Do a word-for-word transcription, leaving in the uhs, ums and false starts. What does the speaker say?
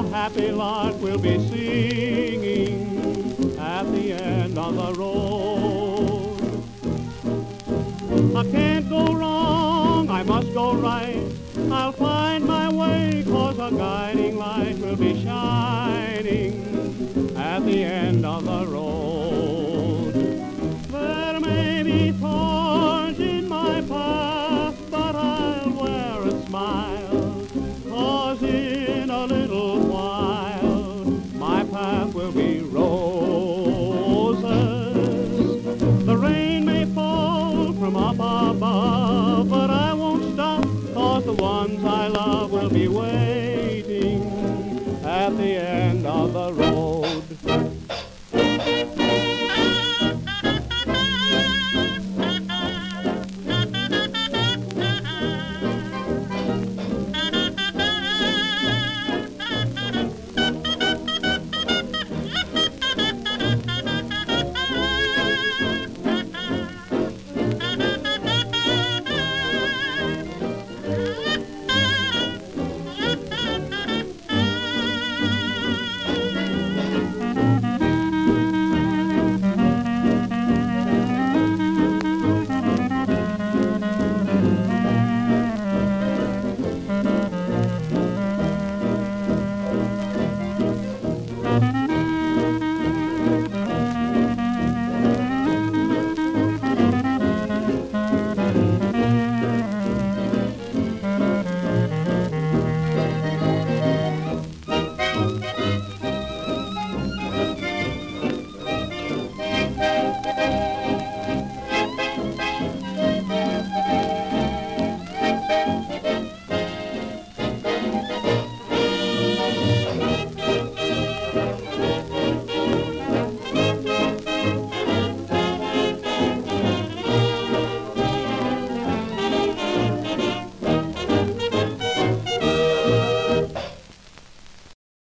happy lark will be singing at the end of the road. I can't go wrong, I must go right. I'll find my way, 'cause a guiding light will be shining at the end of the road. There may be thorns in my path, but I'll wear a smile, 'cause in a little while my path will be roses. The rain may fall from up above, but I won't stop, 'cause the ones I love will be waiting